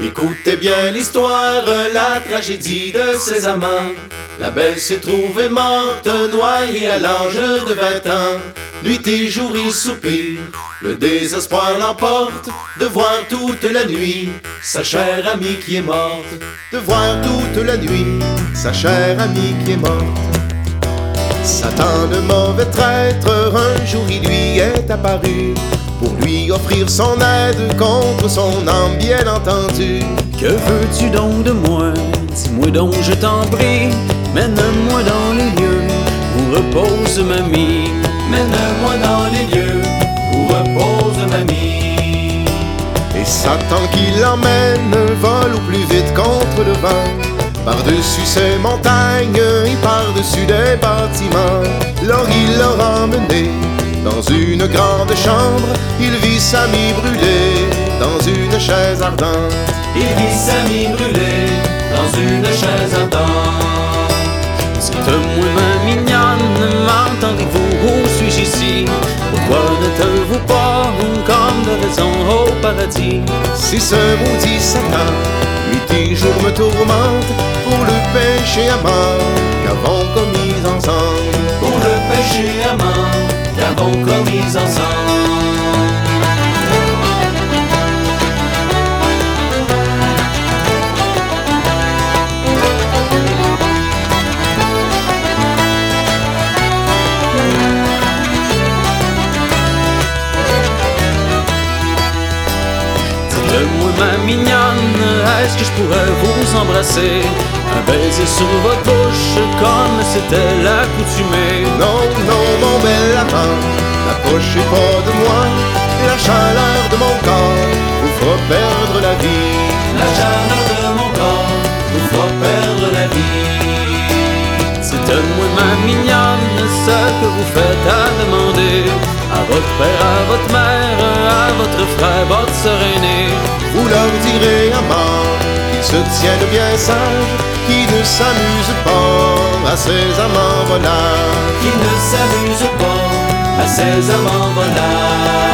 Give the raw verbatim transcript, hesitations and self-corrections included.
Écoutez bien l'histoire, la tragédie de ces amants. La belle s'est trouvée morte, noyée à l'âge de vingt ans. Nuit et jour il soupire, le désespoir l'emporte de voir toute la nuit sa chère amie qui est morte. De voir toute la nuit sa chère amie qui est morte. Satan, le mauvais traître, un jour il lui est apparu pour lui offrir son aide contre son âme, bien entendu. Que veux-tu donc de moi? Dis-moi donc, je t'en prie. Mène-moi dans les lieux où repose mamie. Mène-moi dans les lieux où repose mamie. Et Satan qui l'emmène vole au plus vite contre le vent, par-dessus ces montagnes et par-dessus des bâtiments. Lors il l'aura emmené dans une grande chambre. Il vit Sammy brûler dans une chaise ardente. Il vit Sammy brûler dans une chaise ardente. Dites-moi ma mignonne, m'entendez-vous, où suis-je ici? Pourquoi n'êtes-vous pas comme de raison au paradis? Si ce maudit Satan nuit et jour me tourmente pour le péché amant qu'avons commis ensemble. Pour le péché amant qu'avons commis ensemble. Dites-moi ma mignonne, est-ce que je pourrais vous embrasser? Un baiser sur votre bouche comme c'était l'accoutumée. Non, non, mon bel amant, n'approchez pas de moi. La chaleur de mon corps vous fera perdre la vie. La chaleur de mon corps vous fera perdre la vie. Dites-moi ma mignonne, ce que vous faites à demander à votre père, à votre mère, à votre frère, votre sœur aînée. Vous leur direz à mort qu'ils se tiennent bien sages, qu'ils ne s'amusent pas à ces amants voleurs. Qu'ils ne s'amusent pas à ces amants voleurs.